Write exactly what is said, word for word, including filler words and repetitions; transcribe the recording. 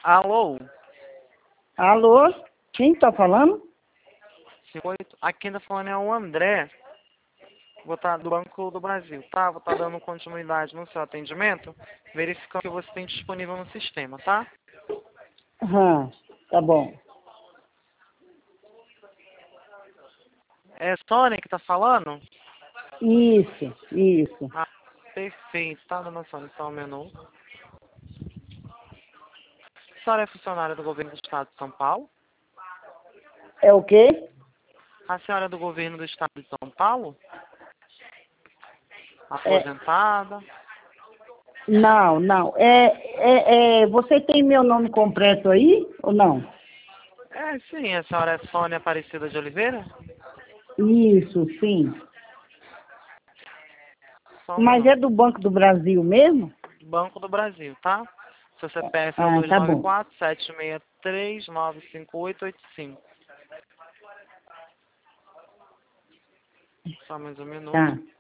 Alô? Alô? Quem tá falando? cinquenta e oito. Aqui ainda falando é o André. Vou estar do Banco do Brasil, tá? Vou estar dando continuidade no seu atendimento, verificando o que você tem disponível no sistema, tá? Aham, tá bom. É Sônia que tá falando? Isso, isso. Ah, perfeito. Tá, dona Sônia, só um menu. A senhora é funcionária do governo do estado de São Paulo? É o quê? A senhora é do governo do estado de São Paulo? É, Aposentada? não, não. É, é, é, você tem meu nome completo aí ou não? É, sim. A senhora é Sônia Aparecida de Oliveira? Isso, sim. Só um Mas é minuto. do Banco do Brasil mesmo? Banco do Brasil, tá? Seu C P F é o Ah, dois tá nove bom. quatro, sete seis três, nove cinco oito oito cinco. Só mais um minuto. Tá.